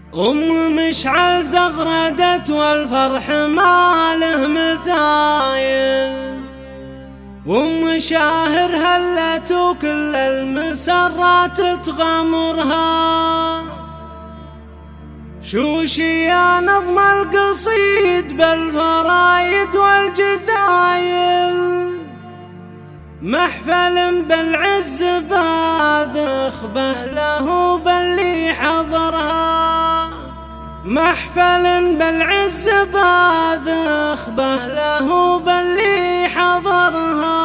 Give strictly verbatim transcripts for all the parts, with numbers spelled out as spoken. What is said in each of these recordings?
أم مشعل زغردت والفرح ما له مثايل، وأم شاهر هلت وكل المسرات تغمرها. شوشي يا نظم القصيد بالفرايد والجزايل، محفل بالعز باذخبه له باللي حضرها. محفل بالعز باذخبه له باللي حضرها.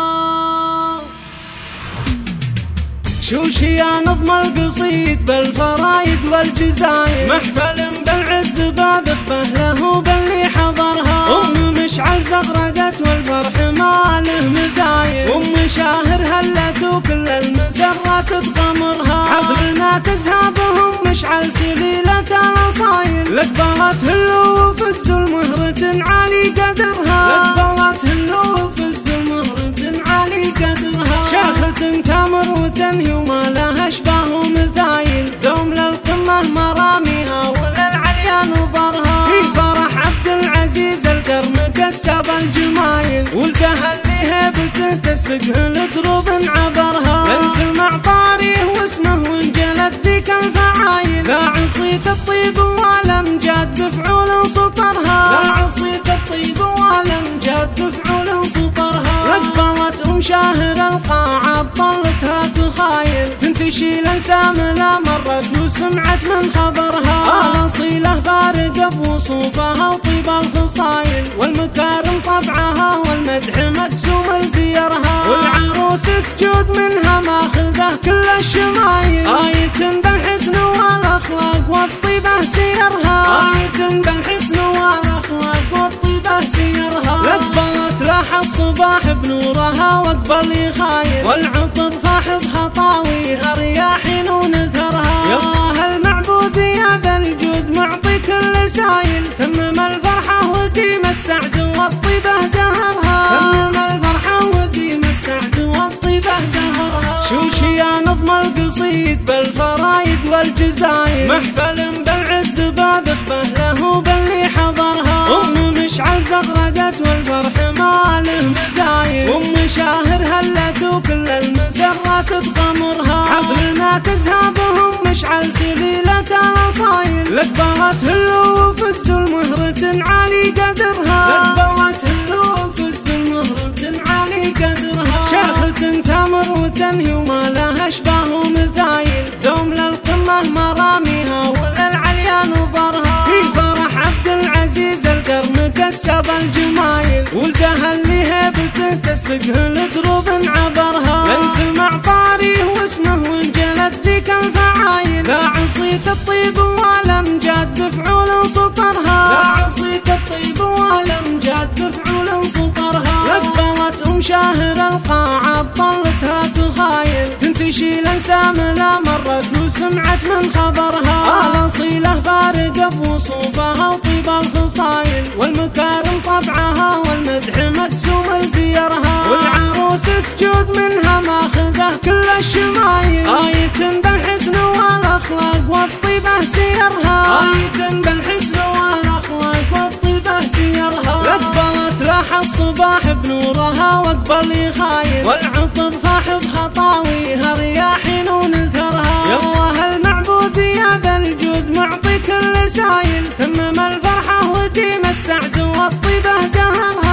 شوشي يا نظم القصيد بالفرايد والجزاير، محفل بالعز باذخبه له باللي حضرها. أم مشعل زغردت والفرح ما له مثايل، وأم شاهر هلت وكل المسرات تغمرها. حفلنا تزهابهم مشعل سليلة الأصايل، لقبلت هلو في الزل مهرة عالي قدرها. لقبلت هلو في الزل مهرة عالي قدرها. شاخة تامر وتنهي وما لها اشباه مثايل، دوم للقمة مراميها وللعليا نظرها. في فرح عبد العزيز القرن كسب الجمايل، ولدها اللي هيبته تسبقه لدروب عبرها. من سمع طاريه واسمه وانجلت ذيك الفعايل، لا عصيت الطيب والامجاد بفعول سطرها. لا عصيت الطيب والامجاد بفعول سطرها. رقبلت ام شاهر القاعة طلتها تخايل، تنتشي الانسام لا مرت وسمعت من خبرها. الاصيله فارقه بوصوفها وطيب الخصايل، والمكارم طبعها والمدح مكسوم البيرها. والعروس سجود منها ماخذه كل الشمايل، آية بالحسن والاخلاق والطيبه سيرها. آية بالحسن والاخلاق والطيبه سيرها. لقبلت لاح الصباح بنورها واقبل يخايل، والعطر فاحض خطاويها رياحين ونثرها. يا الله المعبود يا ذا الجود معطي كل سايل، تمم الفرحه وديم السعد والطيبه دهرها. تمم الفرحه وديم السعد والطيبه دهرها. شوشي يا نظم القصيد بالفرايد والجزاير، محفل بالعز باذخبه له باللي حضرها. أم مشعل زغردت والفرح ما له مثايل، وأم شاهر هلت وكل المسرات تغمرها. حفلنا تزهابهم مشعل سليلة الأصايل، لقبلت هلو في الزل مهرة عالي قدرها. لقبلت هلو في الزل مهرة عالي قدرها. شاخة تامر وتنهي وما لها اشباه مثايل، دوم للقمة مراميها وللعليا نظرها. في فرح عبد العزيز القرن كسب الجمايل، ولدها اللي هيبته تسبقه لدروب عبرها. من سمع طاريه واسمه وانجلت ذيك الفعايل، لا عصيت الطيب والامجاد بفعول سطرها. لا عصيت الطيب والامجاد بفعول سطرها. لقبلت ام شاهر القاعة طلتها تخايل، تنتشي الانسام لا مرت وسمعت من خبرها. الاصيله فارقه بوصوفها وطيب الخصايل، والمكارم طبعها والمدح مكسوم البيرها. والعروس سجود منها ماخذه كل الشمايل، آية بالحسن والاخلاق والطيبه سيرها. آية بالحسن والاخلاق والطيبه سيرها. لقبلت لاح الصباح بنورها واقبل يخايل، والعطر فاحض خطاويها رياحين ونثرها. يا الله المعبود يا ذا الجود معطي كل سايل، تمم الفرحه وديم السعد والطيبه دهرها.